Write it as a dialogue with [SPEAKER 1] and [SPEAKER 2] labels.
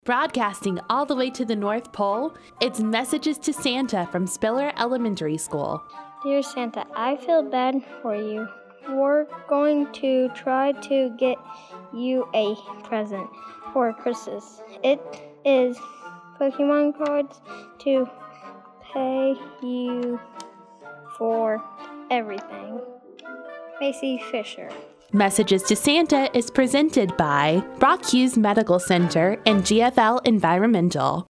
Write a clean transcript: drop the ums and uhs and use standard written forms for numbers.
[SPEAKER 1] Broadcasting all the way to the North Pole, it's Messages to Santa from Spiller Elementary School.
[SPEAKER 2] Dear Santa, I feel bad for you. We're going to try to get you a present for Christmas. It is Pokemon cards to pay you for everything. Macy Fisher.
[SPEAKER 1] Messages to Santa is presented by Brock Hughes Medical Center and GFL Environmental.